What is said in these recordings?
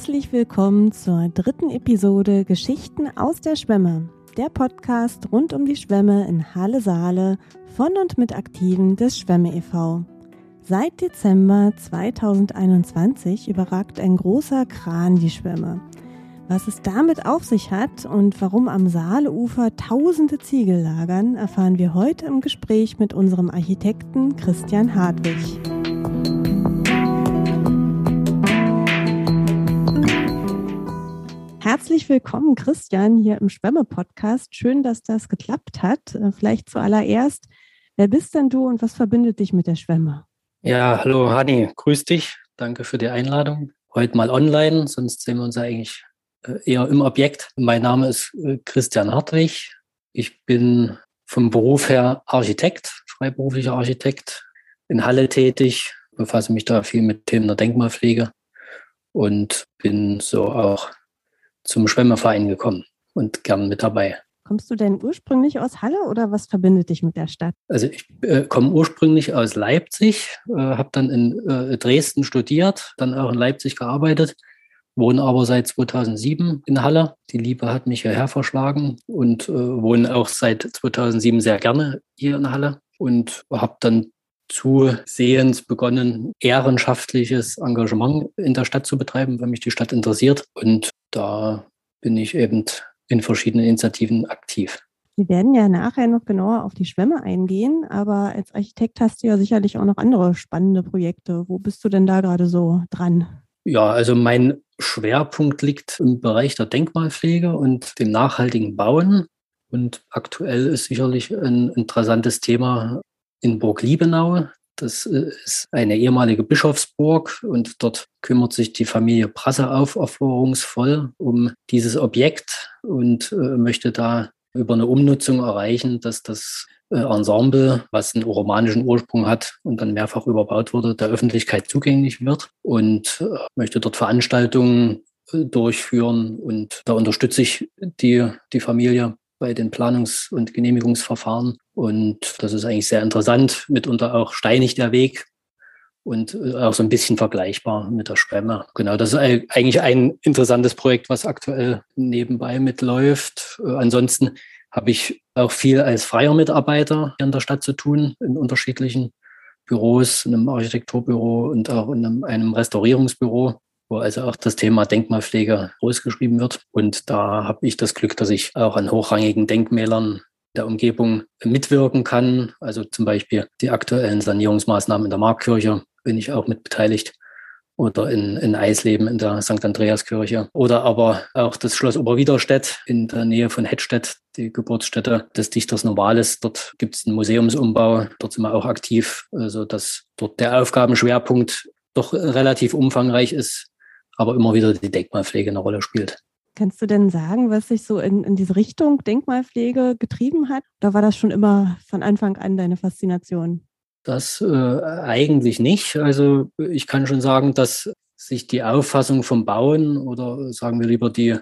Herzlich willkommen zur 3. Episode Geschichten aus der Schwemme, der Podcast rund um die Schwemme in Halle-Saale von und mit Aktiven des Schwemme e.V. Seit Dezember 2021 überragt ein großer Kran die Schwemme. Was es damit auf sich hat und warum am Saaleufer tausende Ziegel lagern, erfahren wir heute im Gespräch mit unserem Architekten Christian Hartwig. Herzlich willkommen, Christian, hier im Schwemme-Podcast. Schön, dass das geklappt hat. Vielleicht zuallererst, wer bist denn du und was verbindet dich mit der Schwemme? Ja, hallo Hani, grüß dich. Danke für die Einladung. Heute mal online, sonst sehen wir uns ja eigentlich eher im Objekt. Mein Name ist Christian Hartwig. Ich bin vom Beruf her Architekt, freiberuflicher Architekt, in Halle tätig, befasse mich da viel mit Themen der Denkmalpflege und bin so auch zum Schwemmeverein gekommen und gern mit dabei. Kommst du denn ursprünglich aus Halle oder was verbindet dich mit der Stadt? Also ich komme ursprünglich aus Leipzig, habe dann in Dresden studiert, dann auch in Leipzig gearbeitet, wohne aber seit 2007 in Halle. Die Liebe hat mich hierher verschlagen und wohne auch seit 2007 sehr gerne hier in Halle und habe dann zusehends begonnen, ehrenamtliches Engagement in der Stadt zu betreiben, weil mich die Stadt interessiert. Und da bin ich eben in verschiedenen Initiativen aktiv. Wir werden ja nachher noch genauer auf die Schwemme eingehen, aber als Architekt hast du ja sicherlich auch noch andere spannende Projekte. Wo bist du denn da gerade so dran? Ja, also mein Schwerpunkt liegt im Bereich der Denkmalpflege und dem nachhaltigen Bauen. Und aktuell ist sicherlich ein interessantes Thema in Burg Liebenau. Das ist eine ehemalige Bischofsburg und dort kümmert sich die Familie Brasse aufopferungsvoll um dieses Objekt und möchte da über eine Umnutzung erreichen, dass das Ensemble, was einen romanischen Ursprung hat und dann mehrfach überbaut wurde, der Öffentlichkeit zugänglich wird und möchte dort Veranstaltungen durchführen. Und da unterstütze ich die Familie bei den Planungs- und Genehmigungsverfahren. Und das ist eigentlich sehr interessant, mitunter auch steinig der Weg und auch so ein bisschen vergleichbar mit der Schwemme. Genau, das ist eigentlich ein interessantes Projekt, was aktuell nebenbei mitläuft. Ansonsten habe ich auch viel als freier Mitarbeiter hier in der Stadt zu tun, in unterschiedlichen Büros, in einem Architekturbüro und auch in einem Restaurierungsbüro, wo also auch das Thema Denkmalpflege großgeschrieben wird. Und da habe ich das Glück, dass ich auch an hochrangigen Denkmälern der Umgebung mitwirken kann. Also zum Beispiel die aktuellen Sanierungsmaßnahmen in der Markkirche bin ich auch mit beteiligt. Oder in Eisleben in der St. Andreaskirche. Oder aber auch das Schloss Oberwiderstedt in der Nähe von Hettstedt, die Geburtsstätte des Dichters Novalis. Dort gibt es einen Museumsumbau. Dort sind wir auch aktiv, also dass dort der Aufgabenschwerpunkt doch relativ umfangreich ist, aber immer wieder die Denkmalpflege eine Rolle spielt. Kannst du denn sagen, was sich so in diese Richtung Denkmalpflege getrieben hat? Oder war das schon immer von Anfang an deine Faszination? Das eigentlich nicht. Also ich kann schon sagen, dass sich die Auffassung vom Bauen oder sagen wir lieber die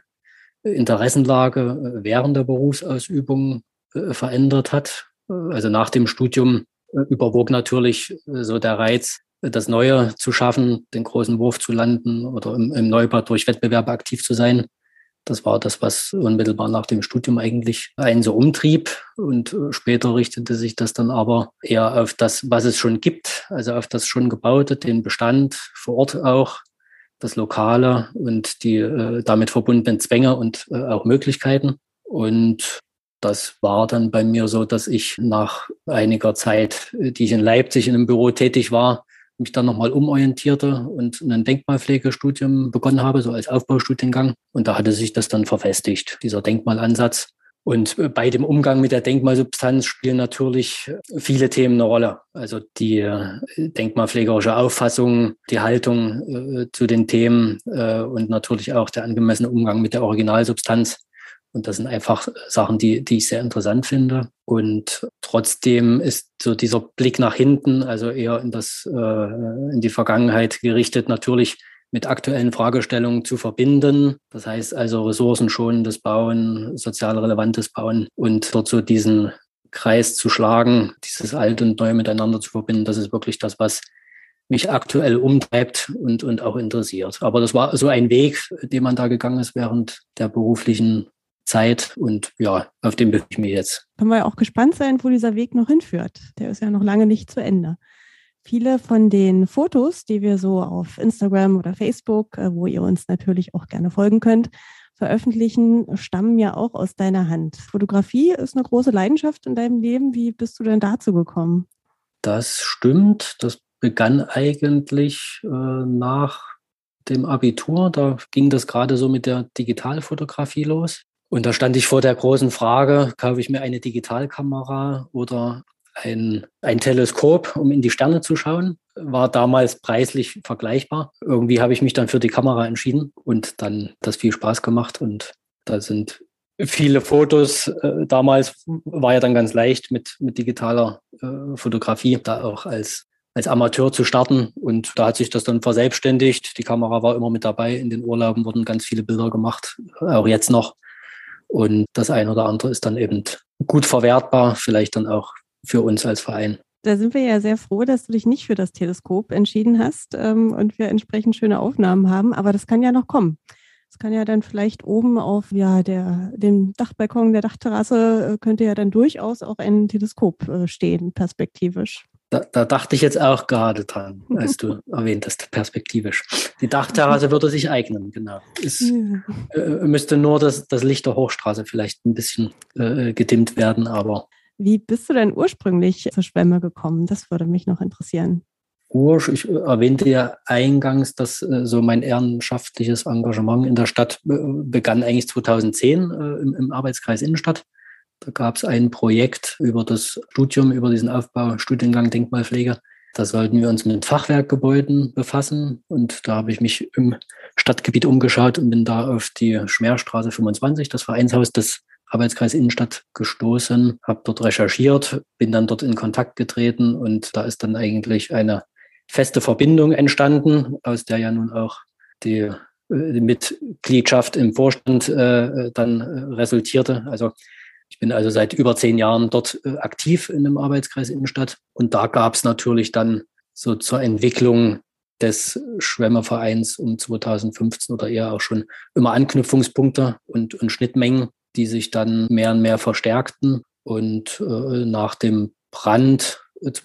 Interessenlage während der Berufsausübung verändert hat. Also nach dem Studium überwog natürlich so der Reiz, das Neue zu schaffen, den großen Wurf zu landen oder im Neubau durch Wettbewerbe aktiv zu sein. Das war das, was unmittelbar nach dem Studium eigentlich einen so umtrieb. Und später richtete sich das dann aber eher auf das, was es schon gibt, also auf das schon Gebaute, den Bestand vor Ort auch, das Lokale und die damit verbundenen Zwänge und auch Möglichkeiten. Und das war dann bei mir so, dass ich nach einiger Zeit, die ich in Leipzig in einem Büro tätig war, mich dann nochmal umorientierte und ein Denkmalpflegestudium begonnen habe, so als Aufbaustudiengang. Und da hatte sich das dann verfestigt, dieser Denkmalansatz. Und bei dem Umgang mit der Denkmalsubstanz spielen natürlich viele Themen eine Rolle. Also die denkmalpflegerische Auffassung, die Haltung zu den Themen und natürlich auch der angemessene Umgang mit der Originalsubstanz. Und das sind einfach Sachen, die ich sehr interessant finde. Und trotzdem ist so dieser Blick nach hinten, also eher in die Vergangenheit gerichtet, natürlich mit aktuellen Fragestellungen zu verbinden. Das heißt also ressourcenschonendes Bauen, sozial relevantes Bauen und dort so diesen Kreis zu schlagen, dieses Alte und Neue miteinander zu verbinden. Das ist wirklich das, was mich aktuell umtreibt und auch interessiert. Aber das war so ein Weg, den man da gegangen ist während der beruflichen Zeit. Und ja, auf dem befinde ich mich jetzt. Können wir ja auch gespannt sein, wo dieser Weg noch hinführt. Der ist ja noch lange nicht zu Ende. Viele von den Fotos, die wir so auf Instagram oder Facebook, wo ihr uns natürlich auch gerne folgen könnt, veröffentlichen, stammen ja auch aus deiner Hand. Fotografie ist eine große Leidenschaft in deinem Leben. Wie bist du denn dazu gekommen? Das stimmt. Das begann eigentlich nach dem Abitur. Da ging das gerade so mit der Digitalfotografie los. Und da stand ich vor der großen Frage, kaufe ich mir eine Digitalkamera oder ein Teleskop, um in die Sterne zu schauen? War damals preislich vergleichbar. Irgendwie habe ich mich dann für die Kamera entschieden und dann das viel Spaß gemacht. Und da sind viele Fotos. Damals war ja dann ganz leicht mit digitaler Fotografie, da auch als Amateur zu starten. Und da hat sich das dann verselbstständigt. Die Kamera war immer mit dabei. In den Urlauben wurden ganz viele Bilder gemacht, auch jetzt noch. Und das eine oder andere ist dann eben gut verwertbar, vielleicht dann auch für uns als Verein. Da sind wir ja sehr froh, dass du dich nicht für das Teleskop entschieden hast und wir entsprechend schöne Aufnahmen haben. Aber das kann ja noch kommen. Es kann ja dann vielleicht oben auf dem Dachbalkon der Dachterrasse könnte ja dann durchaus auch ein Teleskop stehen, perspektivisch. Da dachte ich jetzt auch gerade dran, als du erwähnt hast, perspektivisch. Die Dachterrasse würde sich eignen, genau. Müsste nur das Licht der Hochstraße vielleicht ein bisschen gedimmt werden, aber. Wie bist du denn ursprünglich zur Schwemme gekommen? Das würde mich noch interessieren. Ich erwähnte ja eingangs, dass so mein ehrenamtliches Engagement in der Stadt begann eigentlich 2010 im Arbeitskreis Innenstadt. Da gab es ein Projekt über das Studium, über diesen Studiengang Denkmalpflege. Da sollten wir uns mit Fachwerkgebäuden befassen. Und da habe ich mich im Stadtgebiet umgeschaut und bin da auf die Schmerstraße 25, das Vereinshaus des Arbeitskreis Innenstadt, gestoßen, habe dort recherchiert, bin dann dort in Kontakt getreten und da ist dann eigentlich eine feste Verbindung entstanden, aus der ja nun auch die Mitgliedschaft im Vorstand dann resultierte. Also ich bin also seit über 10 Jahren dort aktiv in dem Arbeitskreis Innenstadt. Und da gab es natürlich dann so zur Entwicklung des Schwemmervereins um 2015 oder eher auch schon immer Anknüpfungspunkte und Schnittmengen, die sich dann mehr und mehr verstärkten. Und nach dem Brand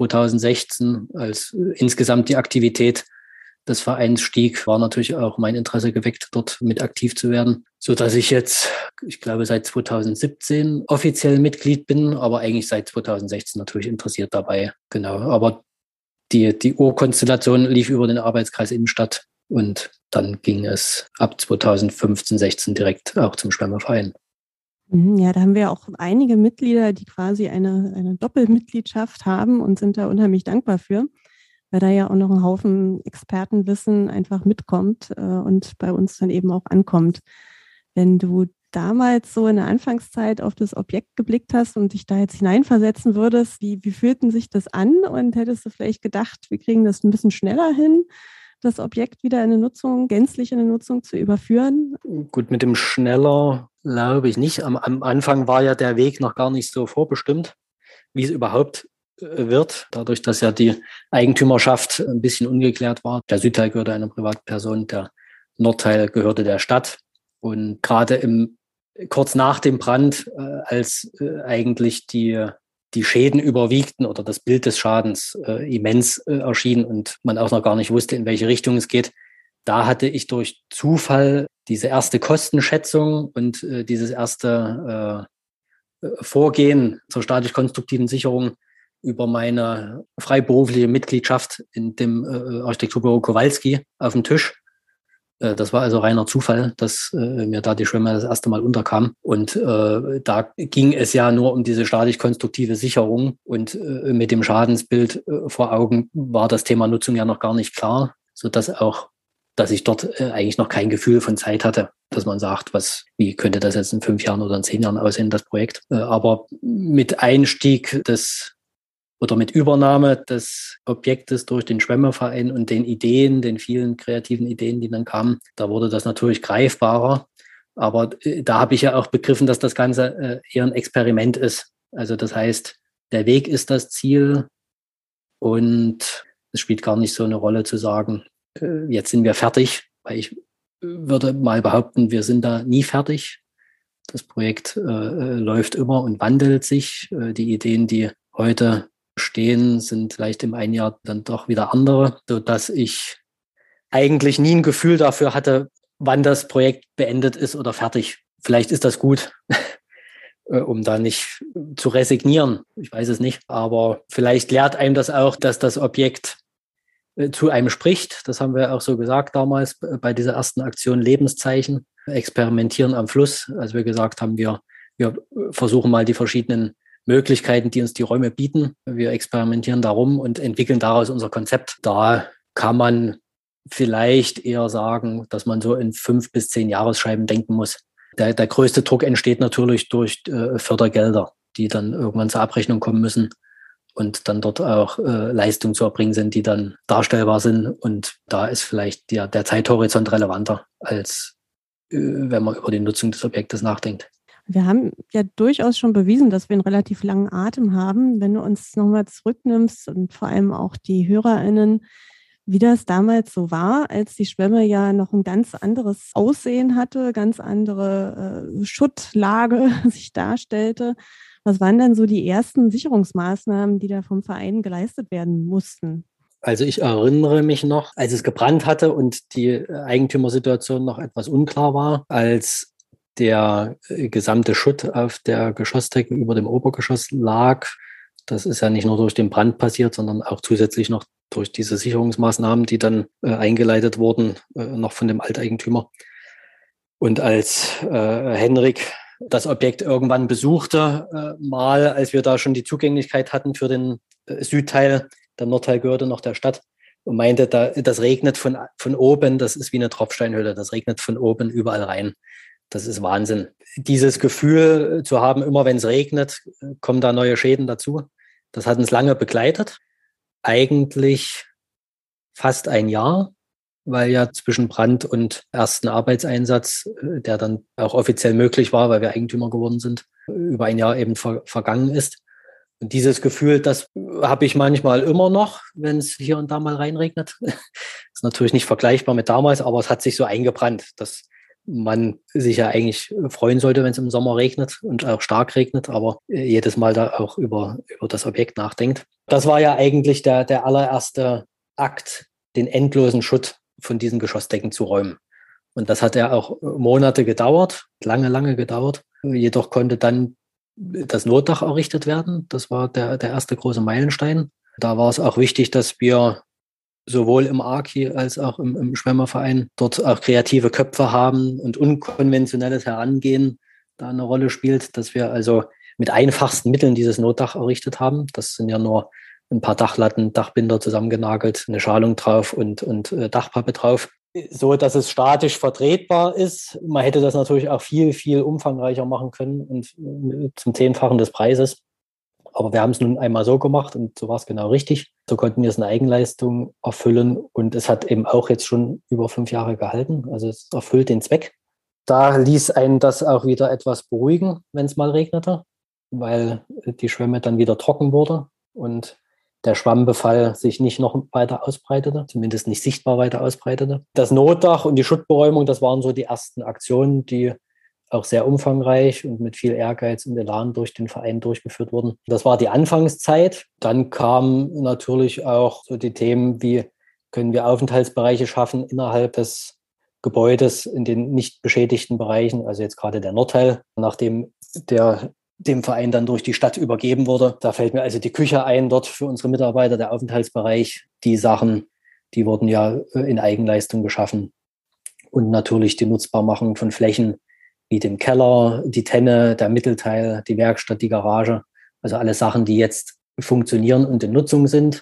2016, als insgesamt die Aktivität des Vereins stieg, war natürlich auch mein Interesse geweckt, dort mit aktiv zu werden, so dass ich jetzt, ich glaube, seit 2017 offiziell Mitglied bin, aber eigentlich seit 2016 natürlich interessiert dabei. Genau, aber die Urkonstellation lief über den Arbeitskreis Innenstadt und dann ging es ab 2015, 16 direkt auch zum Schwemmerverein. Ja, da haben wir auch einige Mitglieder, die quasi eine Doppelmitgliedschaft haben und sind da unheimlich dankbar für, weil da ja auch noch ein Haufen Expertenwissen einfach mitkommt und bei uns dann eben auch ankommt. Wenn du damals so in der Anfangszeit auf das Objekt geblickt hast und dich da jetzt hineinversetzen würdest, wie fühlten sich das an? Und hättest du vielleicht gedacht, wir kriegen das ein bisschen schneller hin, das Objekt wieder gänzlich in eine Nutzung zu überführen? Gut, mit dem schneller glaube ich nicht. Am Anfang war ja der Weg noch gar nicht so vorbestimmt, wie es überhaupt wird, dadurch, dass ja die Eigentümerschaft ein bisschen ungeklärt war. Der Südteil gehörte einer Privatperson, der Nordteil gehörte der Stadt. Und gerade kurz nach dem Brand, als eigentlich die Schäden überwiegten oder das Bild des Schadens immens erschien und man auch noch gar nicht wusste, in welche Richtung es geht, da hatte ich durch Zufall diese erste Kostenschätzung und dieses erste Vorgehen zur statisch-konstruktiven Sicherung über meine freiberufliche Mitgliedschaft in dem Architekturbüro Kowalski auf dem Tisch. Das war also reiner Zufall, dass mir da die Schwemme das erste Mal unterkam. Und da ging es ja nur um diese statisch-konstruktive Sicherung. Und mit dem Schadensbild vor Augen war das Thema Nutzung ja noch gar nicht klar, sodass ich dort eigentlich noch kein Gefühl von Zeit hatte, dass man sagt, wie könnte das jetzt in 5 Jahren oder in 10 Jahren aussehen, das Projekt. Aber mit Einstieg mit Übernahme des Objektes durch den Schwemmerverein und den vielen kreativen Ideen, die dann kamen, da wurde das natürlich greifbarer. Aber da habe ich ja auch begriffen, dass das Ganze eher ein Experiment ist. Also das heißt, der Weg ist das Ziel und Es spielt gar nicht so eine Rolle zu sagen, jetzt sind wir fertig, weil ich würde mal behaupten, wir sind da nie fertig. Das Projekt läuft immer und wandelt sich. Die Ideen, die heute stehen, sind vielleicht im einen Jahr dann doch wieder andere, sodass ich eigentlich nie ein Gefühl dafür hatte, wann das Projekt beendet ist oder fertig. Vielleicht ist das gut, um da nicht zu resignieren. Ich weiß es nicht. Aber vielleicht lehrt einem das auch, dass das Objekt zu einem spricht. Das haben wir auch so gesagt damals bei dieser ersten Aktion Lebenszeichen, experimentieren am Fluss. Als wir gesagt haben, wir versuchen mal die verschiedenen Möglichkeiten, die uns die Räume bieten. Wir experimentieren darum und entwickeln daraus unser Konzept. Da kann man vielleicht eher sagen, dass man so in 5 bis 10 Jahresscheiben denken muss. Der größte Druck entsteht natürlich durch Fördergelder, die dann irgendwann zur Abrechnung kommen müssen und dann dort auch Leistungen zu erbringen sind, die dann darstellbar sind. Und da ist vielleicht der Zeithorizont relevanter, als wenn man über die Nutzung des Objektes nachdenkt. Wir haben ja durchaus schon bewiesen, dass wir einen relativ langen Atem haben. Wenn du uns nochmal zurücknimmst und vor allem auch die HörerInnen, wie das damals so war, als die Schwemme ja noch ein ganz anderes Aussehen hatte, ganz andere Schuttlage sich darstellte. Was waren denn so die ersten Sicherungsmaßnahmen, die da vom Verein geleistet werden mussten? Also ich erinnere mich noch, als es gebrannt hatte und die Eigentümersituation noch etwas unklar war, als der gesamte Schutt auf der Geschossdecke über dem Obergeschoss lag. Das ist ja nicht nur durch den Brand passiert, sondern auch zusätzlich noch durch diese Sicherungsmaßnahmen, die dann eingeleitet wurden, noch von dem Alteigentümer. Und als Henrik das Objekt irgendwann besuchte, mal, als wir da schon die Zugänglichkeit hatten für den Südteil, der Nordteil gehörte noch der Stadt, und meinte, das regnet von oben, das ist wie eine Tropfsteinhöhle, das regnet von oben überall rein. Das ist Wahnsinn. Dieses Gefühl zu haben, immer wenn es regnet, kommen da neue Schäden dazu. Das hat uns lange begleitet. Eigentlich fast ein Jahr, weil ja zwischen Brand und ersten Arbeitseinsatz, der dann auch offiziell möglich war, weil wir Eigentümer geworden sind, über ein Jahr eben vergangen ist. Und dieses Gefühl, das habe ich manchmal immer noch, wenn es hier und da mal reinregnet. Ist natürlich nicht vergleichbar mit damals, aber es hat sich so eingebrannt, dass man sich ja eigentlich freuen sollte, wenn es im Sommer regnet und auch stark regnet, aber jedes Mal da auch über das Objekt nachdenkt. Das war ja eigentlich der allererste Akt, den endlosen Schutt von diesen Geschossdecken zu räumen. Und das hat ja auch Monate gedauert, lange gedauert. Jedoch konnte dann das Notdach errichtet werden. Das war der erste große Meilenstein. Da war es auch wichtig, dass wir sowohl im AKI als auch im Schwemmerverein dort auch kreative Köpfe haben und unkonventionelles Herangehen da eine Rolle spielt, dass wir also mit einfachsten Mitteln dieses Notdach errichtet haben. Das sind ja nur ein paar Dachlatten, Dachbinder zusammengenagelt, eine Schalung drauf und Dachpappe drauf, so dass es statisch vertretbar ist. Man hätte das natürlich auch viel umfangreicher machen können und zum 10-fachen des Preises. Aber wir haben es nun einmal so gemacht und so war es genau richtig. So konnten wir es in Eigenleistung erfüllen und es hat eben auch jetzt schon über 5 Jahre gehalten. Also es erfüllt den Zweck. Da ließ einen das auch wieder etwas beruhigen, wenn es mal regnete, weil die Schwemme dann wieder trocken wurde und der Schwammbefall sich nicht noch weiter ausbreitete, zumindest nicht sichtbar weiter ausbreitete. Das Notdach und die Schuttberäumung, das waren so die ersten Aktionen, die auch sehr umfangreich und mit viel Ehrgeiz und Elan durch den Verein durchgeführt wurden. Das war die Anfangszeit. Dann kamen natürlich auch so die Themen, wie können wir Aufenthaltsbereiche schaffen innerhalb des Gebäudes in den nicht beschädigten Bereichen, also jetzt gerade der Nordteil, nachdem der dem Verein dann durch die Stadt übergeben wurde. Da fällt mir also die Küche ein dort für unsere Mitarbeiter, der Aufenthaltsbereich. Die Sachen, die wurden ja in Eigenleistung geschaffen. Und natürlich die Nutzbarmachung von Flächen wie dem Keller, die Tenne, der Mittelteil, die Werkstatt, die Garage. Also alle Sachen, die jetzt funktionieren und in Nutzung sind.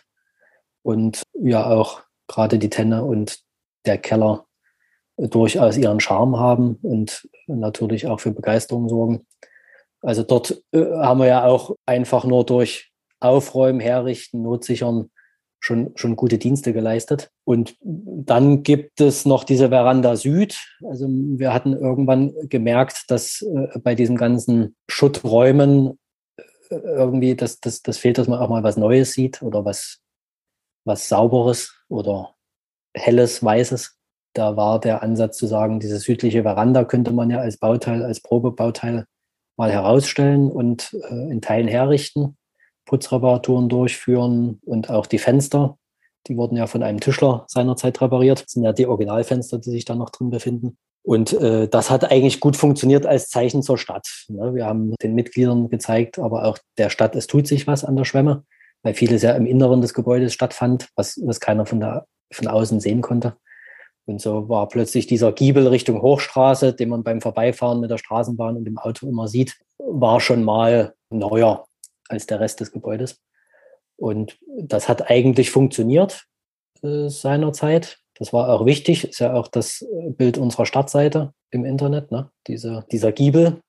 Und ja auch gerade die Tenne und der Keller durchaus ihren Charme haben und natürlich auch für Begeisterung sorgen. Also dort haben wir ja auch einfach nur durch Aufräumen, Herrichten, Notsichern schon gute Dienste geleistet. Und dann gibt es noch diese Veranda Süd. Also wir hatten irgendwann gemerkt, dass bei diesem ganzen Schutträumen irgendwie das fehlt, dass man auch mal was Neues sieht oder was was Sauberes oder Helles, Weißes. Da war der Ansatz zu sagen, diese südliche Veranda könnte man ja als Bauteil, als Probebauteil mal herausstellen und in Teilen herrichten, Putzreparaturen durchführen und auch die Fenster. Die wurden ja von einem Tischler seinerzeit repariert. Das sind ja die Originalfenster, die sich da noch drin befinden. Und das hat eigentlich gut funktioniert als Zeichen zur Stadt. Ne? Wir haben den Mitgliedern gezeigt, aber auch der Stadt, es tut sich was an der Schwemme, weil vieles ja im Inneren des Gebäudes stattfand, was keiner von außen sehen konnte. Und so war plötzlich dieser Giebel Richtung Hochstraße, den man beim Vorbeifahren mit der Straßenbahn und dem Auto immer sieht, war schon mal neuer als der Rest des Gebäudes. Und das hat eigentlich funktioniert seinerzeit. Das war auch wichtig, ist ja auch das Bild unserer Stadtseite im Internet, ne? Dieser Giebel.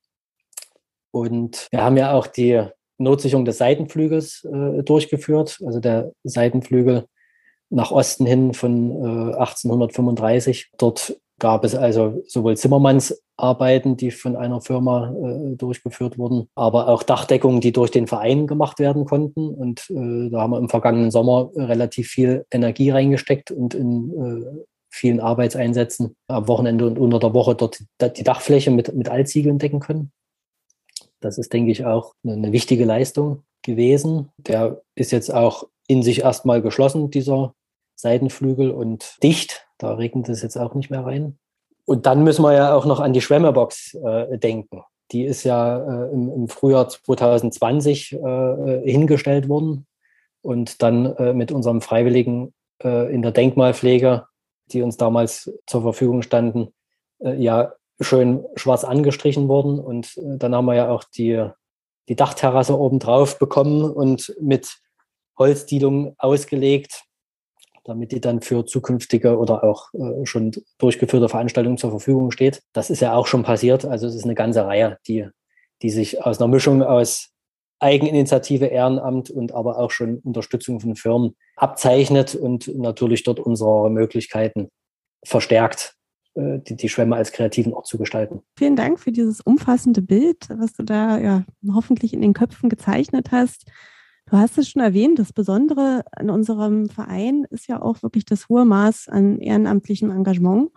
Und wir haben ja auch die Notsicherung des Seitenflügels durchgeführt. Also der Seitenflügel nach Osten hin von 1835. Dort gab es also sowohl Zimmermannsarbeiten, die von einer Firma durchgeführt wurden, aber auch Dachdeckungen, die durch den Verein gemacht werden konnten. Und da haben wir im vergangenen Sommer relativ viel Energie reingesteckt und in vielen Arbeitseinsätzen am Wochenende und unter der Woche dort die Dachfläche mit Altziegeln decken können. Das ist, denke ich, auch eine wichtige Leistung gewesen. Der ist jetzt auch in sich erstmal geschlossen, dieser Seitenflügel, und dicht. Da regnet es jetzt auch nicht mehr rein. Und dann müssen wir ja auch noch an die Schwemmebox denken. Die ist ja im Frühjahr 2020 hingestellt worden und dann mit unserem Freiwilligen in der Denkmalpflege, die uns damals zur Verfügung standen, ja schön schwarz angestrichen worden. Und dann haben wir ja auch die Dachterrasse obendrauf bekommen und mit Holzdielung ausgelegt, damit die dann für zukünftige oder auch schon durchgeführte Veranstaltungen zur Verfügung steht. Das ist ja auch schon passiert. Also es ist eine ganze Reihe, die sich aus einer Mischung aus Eigeninitiative, Ehrenamt und aber auch schon Unterstützung von Firmen abzeichnet und natürlich dort unsere Möglichkeiten verstärkt, die Schwemme als kreativen Ort zu gestalten. Vielen Dank für dieses umfassende Bild, was du da ja hoffentlich in den Köpfen gezeichnet hast. Du hast es schon erwähnt, das Besondere an unserem Verein ist ja auch wirklich das hohe Maß an ehrenamtlichem Engagement.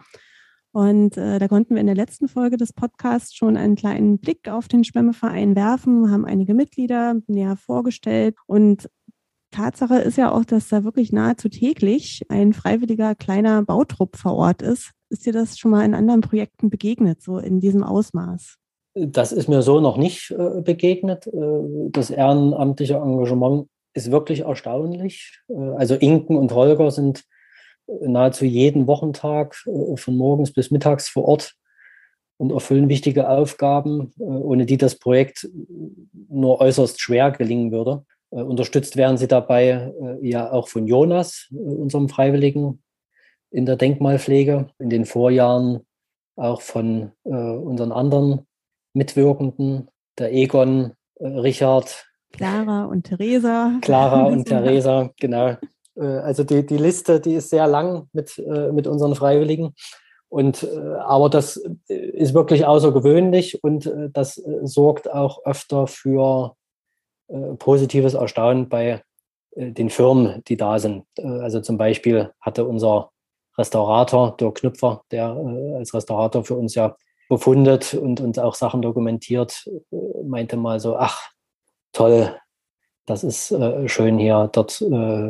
Und da konnten wir in der letzten Folge des Podcasts schon einen kleinen Blick auf den Schwemmeverein werfen, haben einige Mitglieder näher vorgestellt. Und Tatsache ist ja auch, dass da wirklich nahezu täglich ein freiwilliger kleiner Bautrupp vor Ort ist. Ist dir das schon mal in anderen Projekten begegnet, so in diesem Ausmaß? Das ist mir so noch nicht begegnet. Das ehrenamtliche Engagement ist wirklich erstaunlich. Also Inken und Holger sind nahezu jeden Wochentag von morgens bis mittags vor Ort und erfüllen wichtige Aufgaben, ohne die das Projekt nur äußerst schwer gelingen würde. Unterstützt werden sie dabei ja auch von Jonas, unserem Freiwilligen in der Denkmalpflege, in den Vorjahren auch von unseren anderen Mitwirkenden, der Egon, Richard, Clara und Theresa. Clara und Theresa, genau. Also die Liste, die ist sehr lang mit unseren Freiwilligen. Und aber das ist wirklich außergewöhnlich und das sorgt auch öfter für positives Erstaunen bei den Firmen, die da sind. Also zum Beispiel hatte unser Restaurator, Dirk Knüpfer, der als Restaurator für uns ja befundet und uns auch Sachen dokumentiert, meinte mal so, ach, toll, das ist schön hier, dort,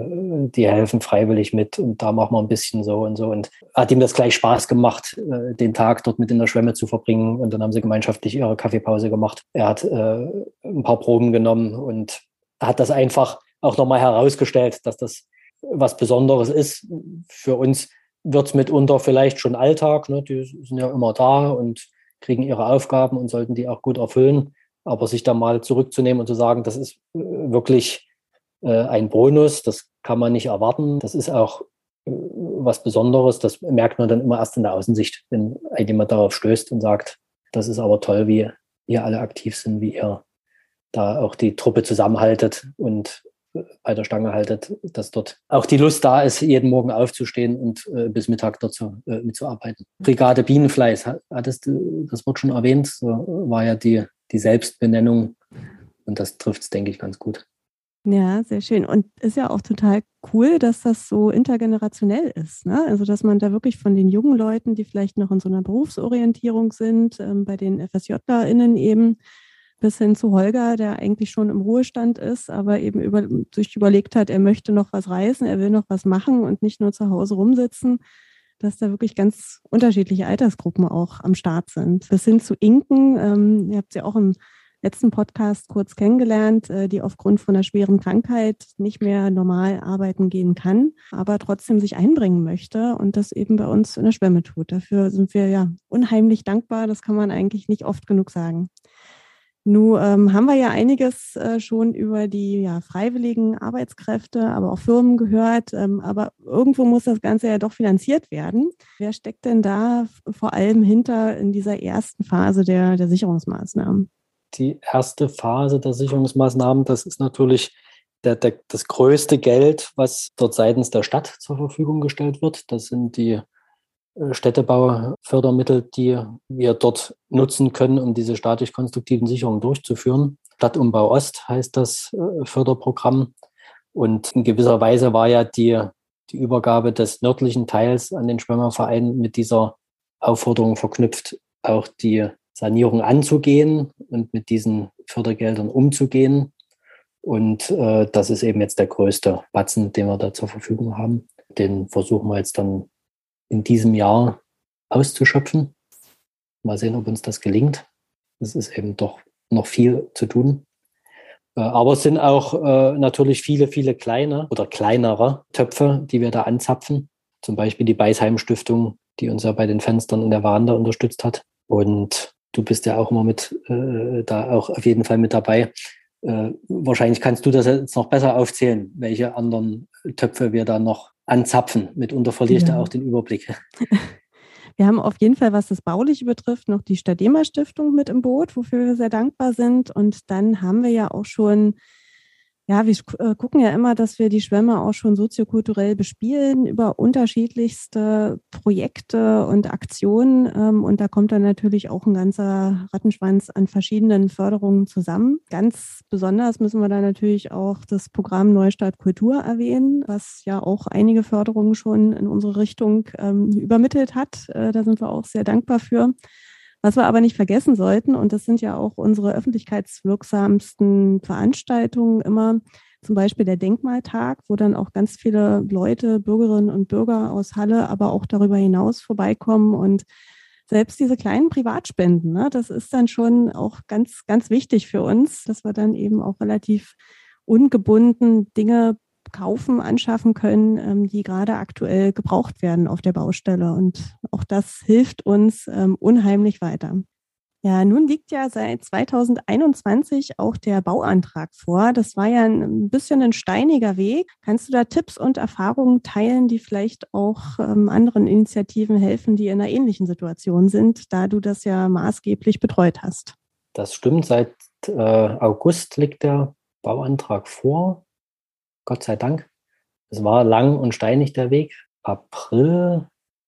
die helfen freiwillig mit und da machen wir ein bisschen so und so. Und hat ihm das gleich Spaß gemacht, den Tag dort mit in der Schwemme zu verbringen. Und dann haben sie gemeinschaftlich ihre Kaffeepause gemacht. Er hat ein paar Proben genommen und hat das einfach auch nochmal herausgestellt, dass das was Besonderes ist. Für uns wird es mitunter vielleicht schon Alltag, ne? Die sind ja immer da und kriegen ihre Aufgaben und sollten die auch gut erfüllen. Aber sich da mal zurückzunehmen und zu sagen, das ist wirklich ein Bonus, das kann man nicht erwarten. Das ist auch was Besonderes. Das merkt man dann immer erst in der Außensicht, wenn jemand darauf stößt und sagt, das ist aber toll, wie ihr alle aktiv sind, wie ihr da auch die Truppe zusammenhaltet und bei der Stange haltet, dass dort auch die Lust da ist, jeden Morgen aufzustehen und bis Mittag dort mitzuarbeiten. Brigade Bienenfleiß, hattest du das Wort schon erwähnt, so war ja die Selbstbenennung und das trifft es, denke ich, ganz gut. Ja, sehr schön. Und ist ja auch total cool, dass das so intergenerationell ist, ne? Also, dass man da wirklich von den jungen Leuten, die vielleicht noch in so einer Berufsorientierung sind, bei den FSJlerInnen eben, bis hin zu Holger, der eigentlich schon im Ruhestand ist, aber eben sich überlegt hat, er möchte noch was reißen, er will noch was machen und nicht nur zu Hause rumsitzen, dass da wirklich ganz unterschiedliche Altersgruppen auch am Start sind. Bis hin zu Inken, ihr habt sie auch im letzten Podcast kurz kennengelernt, die aufgrund von einer schweren Krankheit nicht mehr normal arbeiten gehen kann, aber trotzdem sich einbringen möchte und das eben bei uns in der Schwemme tut. Dafür sind wir ja unheimlich dankbar. Das kann man eigentlich nicht oft genug sagen. Nun haben wir ja einiges schon über die freiwilligen Arbeitskräfte, aber auch Firmen gehört. Aber irgendwo muss das Ganze ja doch finanziert werden. Wer steckt denn da vor allem hinter in dieser ersten Phase der Sicherungsmaßnahmen? Die erste Phase der Sicherungsmaßnahmen, das ist natürlich das größte Geld, was dort seitens der Stadt zur Verfügung gestellt wird. Das sind die Städtebaufördermittel, die wir dort nutzen können, um diese staatlich-konstruktiven Sicherungen durchzuführen. Stadtumbau Ost heißt das Förderprogramm. Und in gewisser Weise war ja die Übergabe des nördlichen Teils an den Schwemmerverein mit dieser Aufforderung verknüpft, auch die Sanierung anzugehen und mit diesen Fördergeldern umzugehen. Und das ist eben jetzt der größte Batzen, den wir da zur Verfügung haben. Den versuchen wir jetzt dann in diesem Jahr auszuschöpfen. Mal sehen, ob uns das gelingt. Es ist eben doch noch viel zu tun. Aber es sind auch natürlich viele, viele kleine oder kleinere Töpfe, die wir da anzapfen. Zum Beispiel die Beisheim-Stiftung, die uns ja bei den Fenstern in der Veranda unterstützt hat. Und du bist ja auch immer da auch auf jeden Fall mit dabei. Wahrscheinlich kannst du das jetzt noch besser aufzählen, welche anderen Töpfe wir da noch anzapfen. Mitunter verliere ich da auch den Überblick. Wir haben auf jeden Fall, was das Bauliche betrifft, noch die Stadema Stiftung mit im Boot, wofür wir sehr dankbar sind. Und dann haben wir ja auch schon, wir gucken ja immer, dass wir die Schwemme auch schon soziokulturell bespielen über unterschiedlichste Projekte und Aktionen. Und da kommt dann natürlich auch ein ganzer Rattenschwanz an verschiedenen Förderungen zusammen. Ganz besonders müssen wir da natürlich auch das Programm Neustart Kultur erwähnen, was ja auch einige Förderungen schon in unsere Richtung übermittelt hat. Da sind wir auch sehr dankbar für. Was wir aber nicht vergessen sollten, und das sind ja auch unsere öffentlichkeitswirksamsten Veranstaltungen immer, zum Beispiel der Denkmaltag, wo dann auch ganz viele Leute, Bürgerinnen und Bürger aus Halle, aber auch darüber hinaus vorbeikommen. Und selbst diese kleinen Privatspenden, ne, das ist dann schon auch ganz, ganz wichtig für uns, dass wir dann eben auch relativ ungebunden Dinge anschaffen können, die gerade aktuell gebraucht werden auf der Baustelle. Und auch das hilft uns unheimlich weiter. Ja, nun liegt ja seit 2021 auch der Bauantrag vor. Das war ja ein bisschen ein steiniger Weg. Kannst du da Tipps und Erfahrungen teilen, die vielleicht auch anderen Initiativen helfen, die in einer ähnlichen Situation sind, da du das ja maßgeblich betreut hast? Das stimmt. Seit August liegt der Bauantrag vor. Gott sei Dank. Es war lang und steinig der Weg. April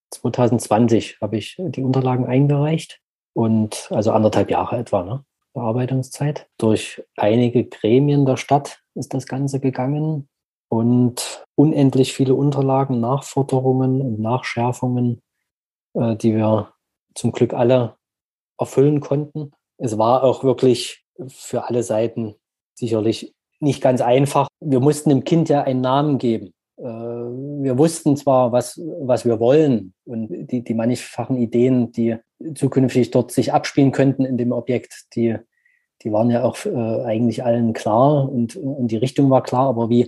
2020 habe ich die Unterlagen eingereicht und also 1,5 Jahre etwa, ne? Bearbeitungszeit. Durch einige Gremien der Stadt ist das Ganze gegangen und unendlich viele Unterlagen, Nachforderungen und Nachschärfungen, die wir zum Glück alle erfüllen konnten. Es war auch wirklich für alle Seiten sicherlich nicht ganz einfach. Wir mussten dem Kind ja einen Namen geben. Wir wussten zwar, was wir wollen und die mannigfachen Ideen, die zukünftig dort sich abspielen könnten in dem Objekt, die waren ja auch eigentlich allen klar und die Richtung war klar. Aber wie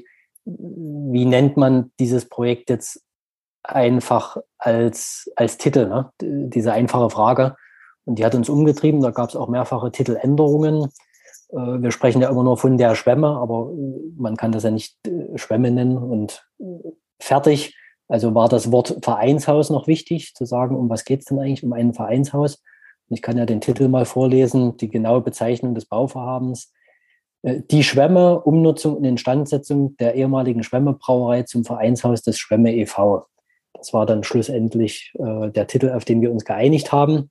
nennt man dieses Projekt jetzt einfach als Titel, ne? Diese einfache Frage. Und die hat uns umgetrieben. Da gab es auch mehrfache Titeländerungen. Wir sprechen ja immer nur von der Schwemme, aber man kann das ja nicht Schwemme nennen und fertig. Also war das Wort Vereinshaus noch wichtig, zu sagen, um was geht es denn eigentlich, um ein Vereinshaus. Ich kann ja den Titel mal vorlesen, die genaue Bezeichnung des Bauvorhabens. Die Schwemme, Umnutzung und Instandsetzung der ehemaligen Schwemme-Brauerei zum Vereinshaus des Schwemme e.V. Das war dann schlussendlich der Titel, auf den wir uns geeinigt haben.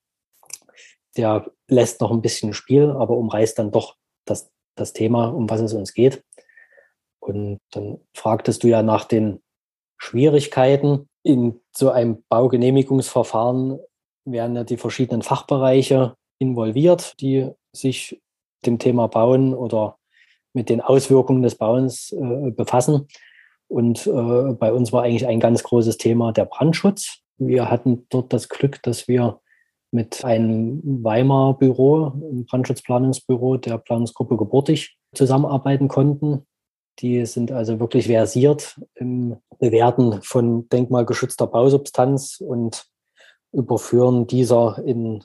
Der lässt noch ein bisschen Spiel, aber umreißt dann doch das Thema, um was es uns geht. Und dann fragtest du ja nach den Schwierigkeiten. In so einem Baugenehmigungsverfahren werden ja die verschiedenen Fachbereiche involviert, die sich dem Thema Bauen oder mit den Auswirkungen des Bauens befassen. Und bei uns war eigentlich ein ganz großes Thema der Brandschutz. Wir hatten dort das Glück, dass wir mit einem Weimarer Büro, einem Brandschutzplanungsbüro der Planungsgruppe Gebortig, zusammenarbeiten konnten. Die sind also wirklich versiert im Bewerten von denkmalgeschützter Bausubstanz und überführen dieser in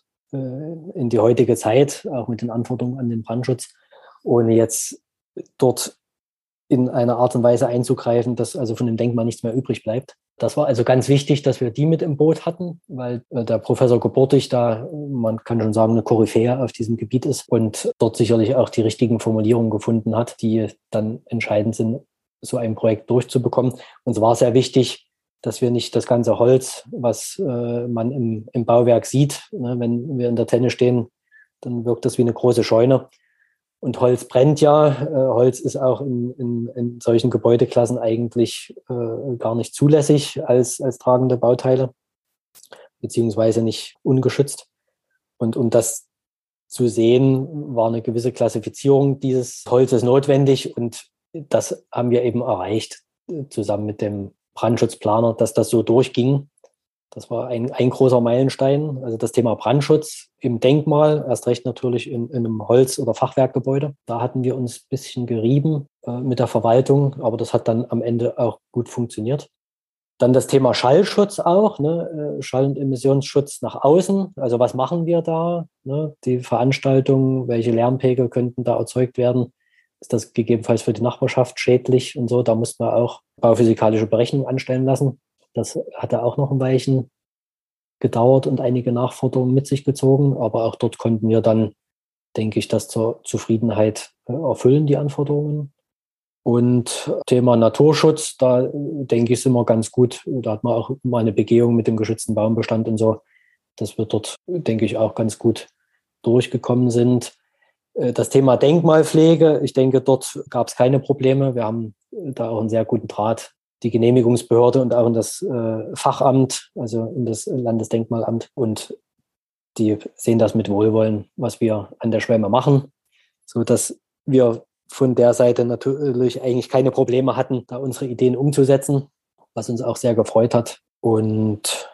die heutige Zeit, auch mit den Anforderungen an den Brandschutz, ohne jetzt dort in einer Art und Weise einzugreifen, dass also von dem Denkmal nichts mehr übrig bleibt. Das war also ganz wichtig, dass wir die mit im Boot hatten, weil der Professor Gebortig da, man kann schon sagen, eine Koryphäe auf diesem Gebiet ist und dort sicherlich auch die richtigen Formulierungen gefunden hat, die dann entscheidend sind, so ein Projekt durchzubekommen. Und es war sehr wichtig, dass wir nicht das ganze Holz, was man im Bauwerk sieht, ne, wenn wir in der Tenne stehen, dann wirkt das wie eine große Scheune. Und Holz brennt ja. Holz ist auch in solchen Gebäudeklassen eigentlich gar nicht zulässig als tragende Bauteile, beziehungsweise nicht ungeschützt. Und um das zu sehen, war eine gewisse Klassifizierung dieses Holzes notwendig. Und das haben wir eben erreicht, zusammen mit dem Brandschutzplaner, dass das so durchging. Das war ein großer Meilenstein. Also das Thema Brandschutz im Denkmal, erst recht natürlich in einem Holz- oder Fachwerkgebäude. Da hatten wir uns ein bisschen gerieben mit der Verwaltung, aber das hat dann am Ende auch gut funktioniert. Dann das Thema Schallschutz auch, ne? Schall- und Emissionsschutz nach außen. Also was machen wir da? Ne? Die Veranstaltungen, welche Lärmpegel könnten da erzeugt werden? Ist das gegebenenfalls für die Nachbarschaft schädlich und so? Da mussten wir auch bauphysikalische Berechnungen anstellen lassen. Das hatte auch noch ein Weilchen gedauert und einige Nachforderungen mit sich gezogen. Aber auch dort konnten wir dann, denke ich, das zur Zufriedenheit erfüllen, die Anforderungen. Und Thema Naturschutz, da denke ich, sind wir ganz gut. Da hat man auch mal eine Begehung mit dem geschützten Baumbestand und so, dass wir dort, denke ich, auch ganz gut durchgekommen sind. Das Thema Denkmalpflege, ich denke, dort gab es keine Probleme. Wir haben da auch einen sehr guten Draht, die Genehmigungsbehörde und auch in das Fachamt, also in das Landesdenkmalamt. Und die sehen das mit Wohlwollen, was wir an der Schwemme machen, sodass wir von der Seite natürlich eigentlich keine Probleme hatten, da unsere Ideen umzusetzen, was uns auch sehr gefreut hat. Und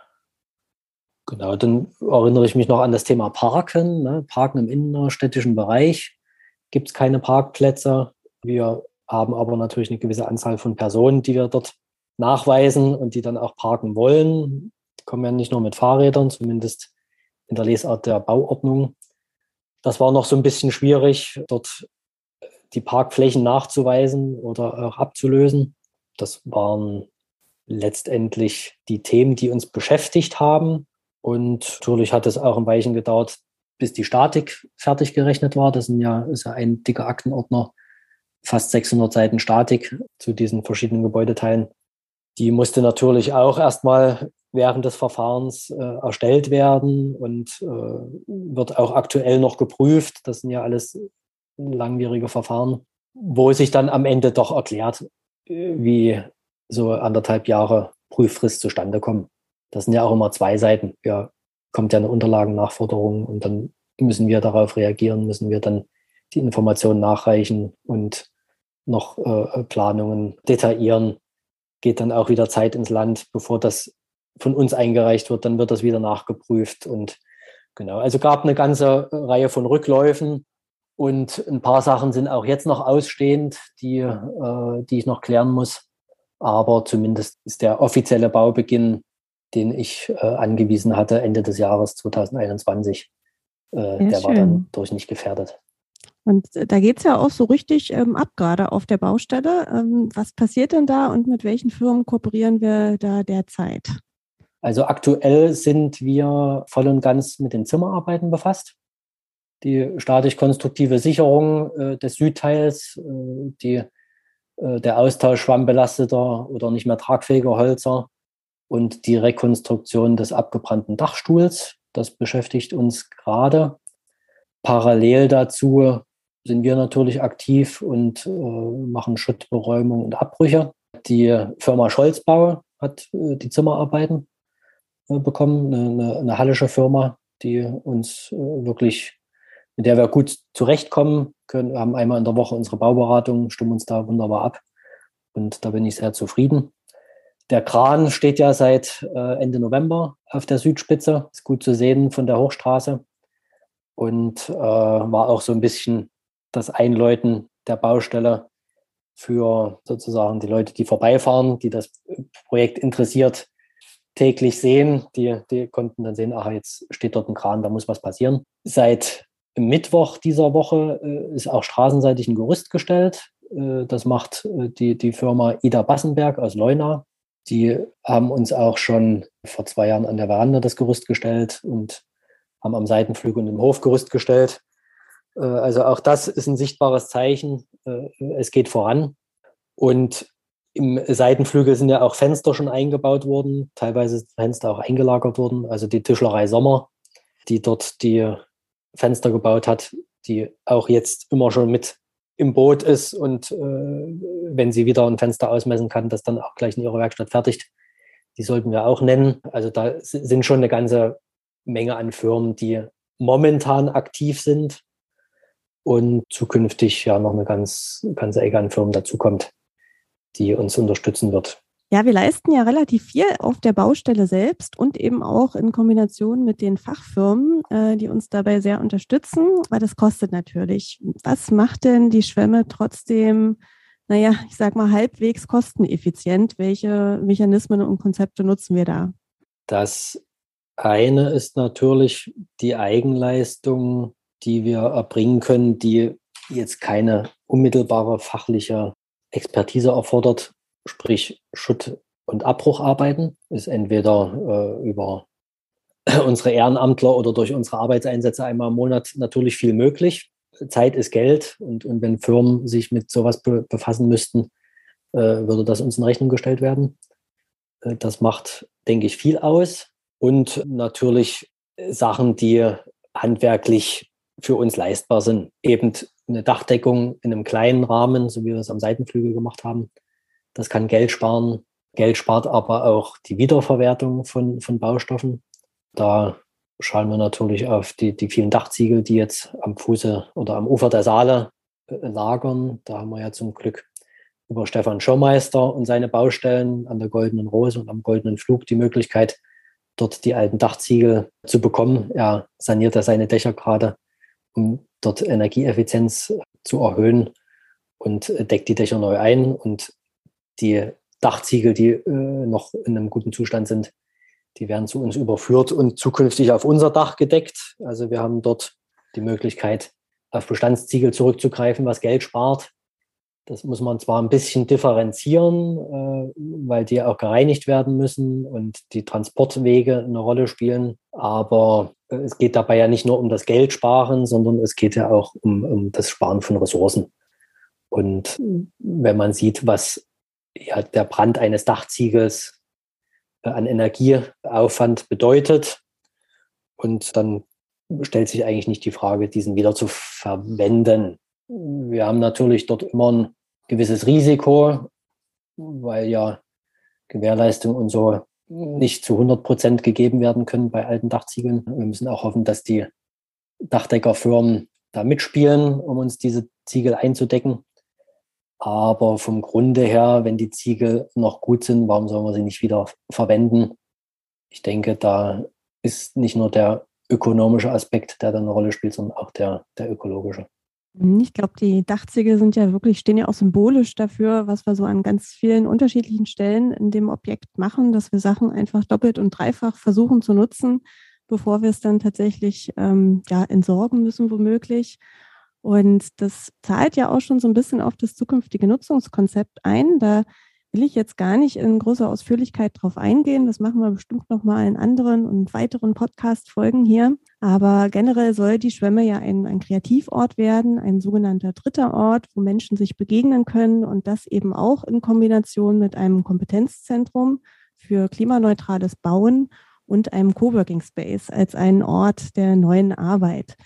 genau, dann erinnere ich mich noch an das Thema Parken. Ne? Parken im innerstädtischen Bereich gibt es keine Parkplätze. Wir haben aber natürlich eine gewisse Anzahl von Personen, die wir dort nachweisen und die dann auch parken wollen. Die kommen ja nicht nur mit Fahrrädern, zumindest in der Lesart der Bauordnung. Das war noch so ein bisschen schwierig, dort die Parkflächen nachzuweisen oder auch abzulösen. Das waren letztendlich die Themen, die uns beschäftigt haben. Und natürlich hat es auch ein Weilchen gedauert, bis die Statik fertig gerechnet war. Das ist ja ein dicker Aktenordner, fast 600 Seiten Statik zu diesen verschiedenen Gebäudeteilen. Die musste natürlich auch erstmal während des Verfahrens erstellt werden und wird auch aktuell noch geprüft. Das sind ja alles langwierige Verfahren, wo sich dann am Ende doch erklärt, wie so 1,5 Jahre Prüffrist zustande kommen. Das sind ja auch immer 2 Seiten. Ja, kommt ja eine Unterlagennachforderung und dann müssen wir darauf reagieren, müssen wir dann die Informationen nachreichen und noch Planungen detaillieren. Geht dann auch wieder Zeit ins Land, bevor das von uns eingereicht wird, dann wird das wieder nachgeprüft und genau. Also gab eine ganze Reihe von Rückläufen und ein paar Sachen sind auch jetzt noch ausstehend, die ich noch klären muss. Aber zumindest ist der offizielle Baubeginn, den ich angewiesen hatte, Ende des Jahres 2021, der war dann durch nicht gefährdet. Und da geht es ja auch so richtig ab, gerade auf der Baustelle. Was passiert denn da und mit welchen Firmen kooperieren wir da derzeit? Also aktuell sind wir voll und ganz mit den Zimmerarbeiten befasst. Die statisch-konstruktive Sicherung des Südteils, der Austausch schwammbelasteter oder nicht mehr tragfähiger Hölzer und die Rekonstruktion des abgebrannten Dachstuhls. Das beschäftigt uns gerade. Parallel dazu sind wir natürlich aktiv und machen Schuttberäumung und Abbrüche. Die Firma Scholzbau hat die Zimmerarbeiten bekommen, eine hallische Firma, die uns wirklich, mit der wir gut zurechtkommen können, haben einmal in der Woche unsere Bauberatung, stimmen uns da wunderbar ab und da bin ich sehr zufrieden. Der Kran steht ja seit Ende November auf der Südspitze, ist gut zu sehen von der Hochstraße und war auch so ein bisschen das Einläuten der Baustelle für sozusagen die Leute, die vorbeifahren, die das Projekt interessiert, täglich sehen. Die konnten dann sehen, ach, jetzt steht dort ein Kran, da muss was passieren. Seit Mittwoch dieser Woche ist auch straßenseitig ein Gerüst gestellt. Das macht die Firma Ida Bassenberg aus Leuna. Die haben uns auch schon vor 2 Jahren an der Veranda das Gerüst gestellt und haben am Seitenflügel und im Hof Gerüst gestellt. Also auch das ist ein sichtbares Zeichen. Es geht voran. Und im Seitenflügel sind ja auch Fenster schon eingebaut worden, teilweise sind Fenster auch eingelagert worden. Also die Tischlerei Sommer, die dort die Fenster gebaut hat, die auch jetzt immer schon mit im Boot ist und wenn sie wieder ein Fenster ausmessen kann, das dann auch gleich in ihrer Werkstatt fertigt. Die sollten wir auch nennen. Also da sind schon eine ganze Menge an Firmen, die momentan aktiv sind und zukünftig ja noch eine ganze Ecke an Firmen dazukommt, die uns unterstützen wird. Ja, wir leisten ja relativ viel auf der Baustelle selbst und eben auch in Kombination mit den Fachfirmen, die uns dabei sehr unterstützen, weil das kostet natürlich. Was macht denn die Schwemme trotzdem, ich sag mal, halbwegs kosteneffizient? Welche Mechanismen und Konzepte nutzen wir da? Das eine ist natürlich die Eigenleistung, die wir erbringen können, die jetzt keine unmittelbare fachliche Expertise erfordert, sprich Schutt- und Abbrucharbeiten, ist entweder über unsere Ehrenamtler oder durch unsere Arbeitseinsätze einmal im Monat natürlich viel möglich. Zeit ist Geld und wenn Firmen sich mit sowas befassen müssten, würde das uns in Rechnung gestellt werden. Das macht, denke ich, viel aus und natürlich Sachen, die handwerklich für uns leistbar sind. Eben eine Dachdeckung in einem kleinen Rahmen, so wie wir es am Seitenflügel gemacht haben. Das kann Geld sparen. Geld spart aber auch die Wiederverwertung von Baustoffen. Da schauen wir natürlich auf die vielen Dachziegel, die jetzt am Fuße oder am Ufer der Saale lagern. Da haben wir ja zum Glück über Stefan Schirmeister und seine Baustellen an der Goldenen Rose und am Goldenen Flug die Möglichkeit, dort die alten Dachziegel zu bekommen. Er saniert ja seine Dächer gerade, um dort Energieeffizienz zu erhöhen und deckt die Dächer neu ein. Und die Dachziegel, die noch in einem guten Zustand sind, die werden zu uns überführt und zukünftig auf unser Dach gedeckt. Also wir haben dort die Möglichkeit, auf Bestandsziegel zurückzugreifen, was Geld spart. Das muss man zwar ein bisschen differenzieren, weil die auch gereinigt werden müssen und die Transportwege eine Rolle spielen. Aber es geht dabei ja nicht nur um das Geld sparen, sondern es geht ja auch um das Sparen von Ressourcen. Und wenn man sieht, was ja der Brand eines Dachziegels an Energieaufwand bedeutet, und dann stellt sich eigentlich nicht die Frage, diesen wieder zu verwenden. Wir haben natürlich dort immer ein gewisses Risiko, weil ja Gewährleistung und so nicht zu 100% gegeben werden können bei alten Dachziegeln. Wir müssen auch hoffen, dass die Dachdeckerfirmen da mitspielen, um uns diese Ziegel einzudecken. Aber vom Grunde her, wenn die Ziegel noch gut sind, warum sollen wir sie nicht wieder verwenden? Ich denke, da ist nicht nur der ökonomische Aspekt, der da eine Rolle spielt, sondern auch der ökologische. Ich glaube, die Dachziegel stehen ja auch symbolisch dafür, was wir so an ganz vielen unterschiedlichen Stellen in dem Objekt machen, dass wir Sachen einfach doppelt und dreifach versuchen zu nutzen, bevor wir es dann tatsächlich entsorgen müssen, womöglich. Und das zahlt ja auch schon so ein bisschen auf das zukünftige Nutzungskonzept ein. Da will ich jetzt gar nicht in großer Ausführlichkeit drauf eingehen. Das machen wir bestimmt nochmal in anderen und weiteren Podcast-Folgen hier. Aber generell soll die Schwemme ja ein Kreativort werden, ein sogenannter dritter Ort, wo Menschen sich begegnen können und das eben auch in Kombination mit einem Kompetenzzentrum für klimaneutrales Bauen und einem Coworking Space als einen Ort der neuen Arbeit.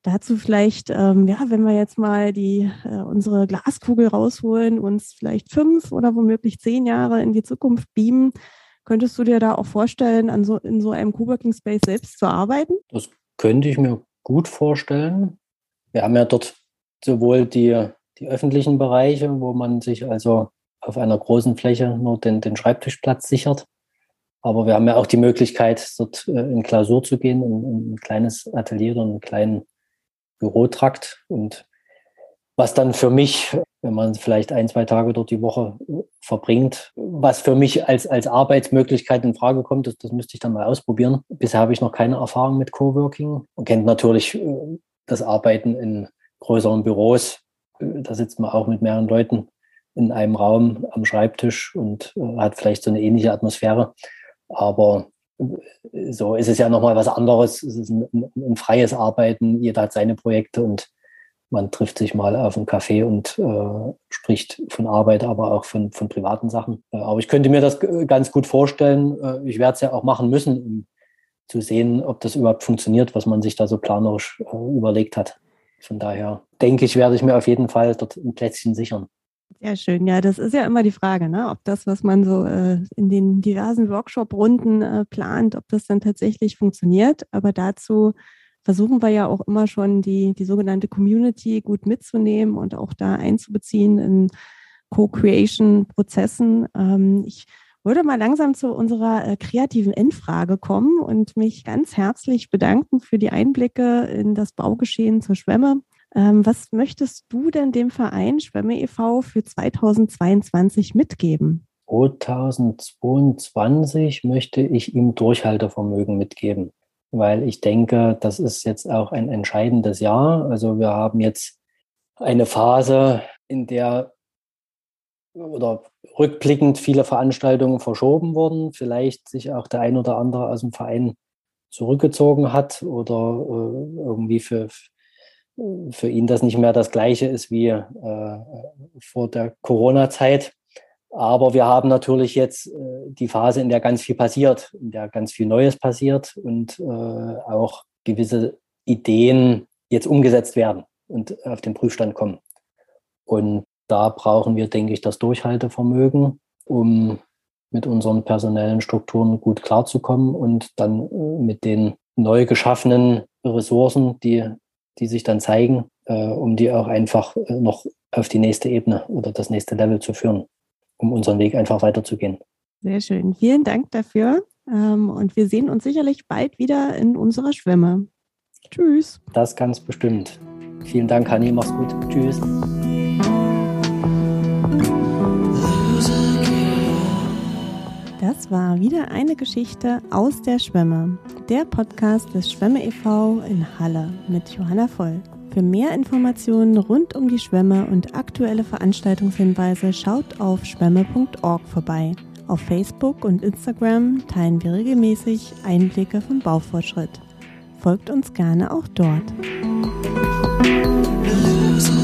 Dazu vielleicht, wenn wir jetzt mal unsere Glaskugel rausholen, uns vielleicht 5 oder womöglich 10 Jahre in die Zukunft beamen, könntest du dir da auch vorstellen, in so einem Coworking Space selbst zu arbeiten? Das könnte ich mir gut vorstellen. Wir haben ja dort sowohl die öffentlichen Bereiche, wo man sich also auf einer großen Fläche nur den Schreibtischplatz sichert. Aber wir haben ja auch die Möglichkeit, dort in Klausur zu gehen, in ein kleines Atelier oder einen kleinen Bürotrakt. Und was dann für mich, wenn man vielleicht 1-2 Tage dort die Woche verbringt, was für mich als Arbeitsmöglichkeit in Frage kommt, das müsste ich dann mal ausprobieren. Bisher habe ich noch keine Erfahrung mit Coworking. Man kennt natürlich das Arbeiten in größeren Büros. Da sitzt man auch mit mehreren Leuten in einem Raum am Schreibtisch und hat vielleicht so eine ähnliche Atmosphäre. Aber so ist es ja nochmal was anderes. Es ist ein freies Arbeiten. Jeder hat seine Projekte und man trifft sich mal auf einen Café und spricht von Arbeit, aber auch von privaten Sachen. Aber ich könnte mir das ganz gut vorstellen. Ich werde es ja auch machen müssen, um zu sehen, ob das überhaupt funktioniert, was man sich da so planerisch überlegt hat. Von daher denke ich, werde ich mir auf jeden Fall dort ein Plätzchen sichern. Sehr schön. Ja, das ist ja immer die Frage, ne? Ob das, was man so in den diversen Workshop-Runden plant, ob das dann tatsächlich funktioniert. Aber dazu versuchen wir ja auch immer schon die sogenannte Community gut mitzunehmen und auch da einzubeziehen in Co-Creation-Prozessen. Ich würde mal langsam zu unserer kreativen Endfrage kommen und mich ganz herzlich bedanken für die Einblicke in das Baugeschehen zur Schwemme. Was möchtest du denn dem Verein Schwemme e.V. für 2022 mitgeben? 2022 möchte ich ihm Durchhaltevermögen mitgeben, weil ich denke, das ist jetzt auch ein entscheidendes Jahr. Also wir haben jetzt eine Phase, in der oder rückblickend viele Veranstaltungen verschoben wurden, vielleicht sich auch der ein oder andere aus dem Verein zurückgezogen hat oder irgendwie für ihn das nicht mehr das Gleiche ist wie vor der Corona-Zeit. Aber wir haben natürlich jetzt die Phase, in der ganz viel passiert, in der ganz viel Neues passiert und auch gewisse Ideen jetzt umgesetzt werden und auf den Prüfstand kommen. Und da brauchen wir, denke ich, das Durchhaltevermögen, um mit unseren personellen Strukturen gut klarzukommen und dann mit den neu geschaffenen Ressourcen, die sich dann zeigen, um die auch einfach noch auf die nächste Ebene oder das nächste Level zu führen, um unseren Weg einfach weiterzugehen. Sehr schön. Vielen Dank dafür. Und wir sehen uns sicherlich bald wieder in unserer Schwemme. Tschüss. Das ganz bestimmt. Vielen Dank, Hanni. Mach's gut. Tschüss. Das war wieder eine Geschichte aus der Schwemme, der Podcast des Schwemme e.V. in Halle mit Johanna Voll. Für mehr Informationen rund um die Schwemme und aktuelle Veranstaltungshinweise schaut auf schwemme.org vorbei. Auf Facebook und Instagram teilen wir regelmäßig Einblicke vom Baufortschritt. Folgt uns gerne auch dort.